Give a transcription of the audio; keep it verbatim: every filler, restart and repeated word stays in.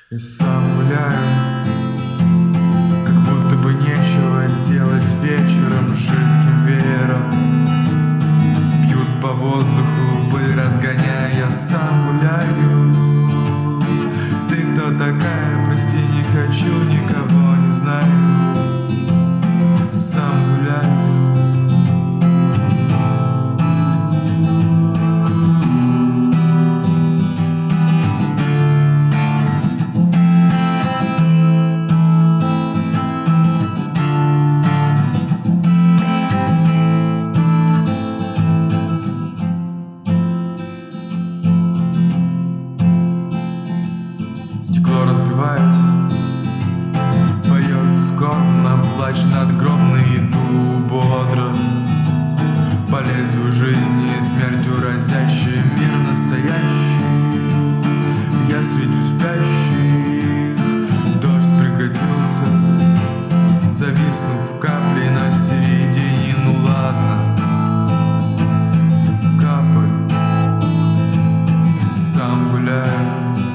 И сам гуляю, как будто бы нечего делать вечером жидким веером. Бьют по воздуху, пыль разгоняя, я сам гуляю. Ты кто такая? Прости, не хочу, никого не знаю. Сам гуляю. Стекло разбиваясь, поет скорбно, плач надгробный, иду бодро по лезвию жизни, смертью разящий мир настоящий. Я среди спящих, дождь прекратился, зависнув каплей на середине. Ну ладно, капай, сам гуляю.